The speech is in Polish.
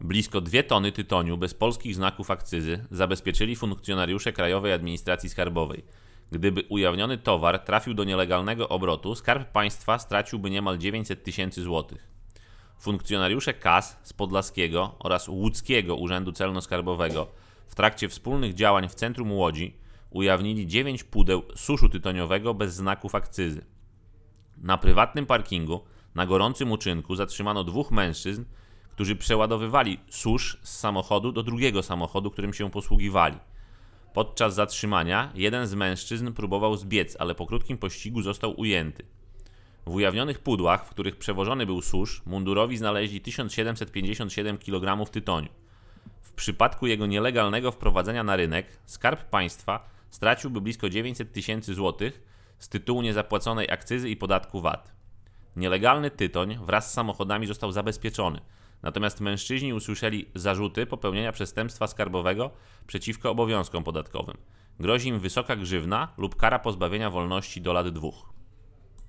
Blisko 2 tony tytoniu bez polskich znaków akcyzy zabezpieczyli funkcjonariusze Krajowej Administracji Skarbowej. Gdyby ujawniony towar trafił do nielegalnego obrotu, Skarb Państwa straciłby niemal 900 tysięcy złotych. Funkcjonariusze KAS z Podlaskiego oraz Łódzkiego Urzędu Celno-Skarbowego w trakcie wspólnych działań w centrum Łodzi ujawnili 9 pudeł suszu tytoniowego bez znaków akcyzy. Na prywatnym parkingu na gorącym uczynku zatrzymano 2 mężczyzn, którzy przeładowywali susz z samochodu do drugiego samochodu, którym się posługiwali. Podczas zatrzymania jeden z mężczyzn próbował zbiec, ale po krótkim pościgu został ujęty. W ujawnionych pudłach, w których przewożony był susz, mundurowi znaleźli 1757 kg tytoniu. W przypadku jego nielegalnego wprowadzenia na rynek Skarb Państwa straciłby blisko 900 tysięcy złotych z tytułu niezapłaconej akcyzy i podatku VAT. Nielegalny tytoń wraz z samochodami został zabezpieczony, natomiast mężczyźni usłyszeli zarzuty popełnienia przestępstwa skarbowego przeciwko obowiązkom podatkowym. Grozi im wysoka grzywna lub kara pozbawienia wolności do lat 2.